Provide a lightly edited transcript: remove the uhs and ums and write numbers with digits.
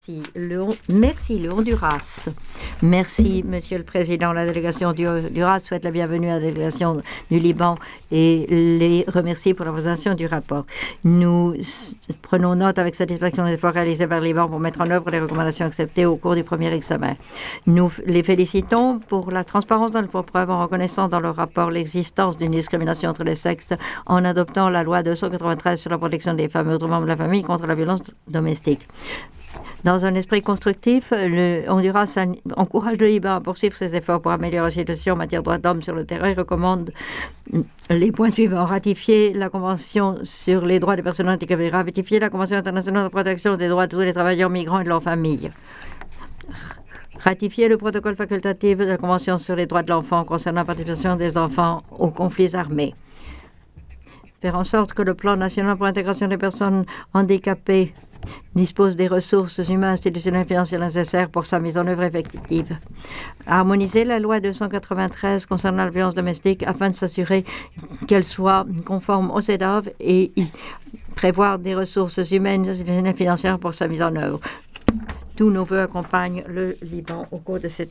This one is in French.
Merci, le Honduras. Merci, Monsieur le Président. La délégation du Honduras souhaite la bienvenue à la délégation du Liban et les remercie pour la présentation du rapport. Nous prenons note avec satisfaction des efforts réalisés par le Liban pour mettre en œuvre les recommandations acceptées au cours du premier examen. Nous les félicitons pour la transparence dans le preuve en reconnaissant dans leur rapport l'existence d'une discrimination entre les sexes en adoptant la loi 293 sur la protection des femmes et autres membres de la famille contre la violence domestique. Dans un esprit constructif, le Honduras encourage le Liban à poursuivre ses efforts pour améliorer la situation en matière de droits de l'homme sur le terrain et recommande les points suivants. Ratifier la Convention sur les droits des personnes handicapées, ratifier la Convention internationale de protection des droits de tous les travailleurs migrants et de leurs familles, ratifier le protocole facultatif de la Convention sur les droits de l'enfant concernant la participation des enfants aux conflits armés, faire en sorte que le plan national pour l'intégration des personnes handicapées dispose des ressources humaines, institutionnelles et financières nécessaires pour sa mise en œuvre effective. Harmoniser la loi 293 concernant la violence domestique afin de s'assurer qu'elle soit conforme au CEDAW et prévoir des ressources humaines, institutionnelles et financières pour sa mise en œuvre. Tous nos voeux accompagnent le Liban au cours de cette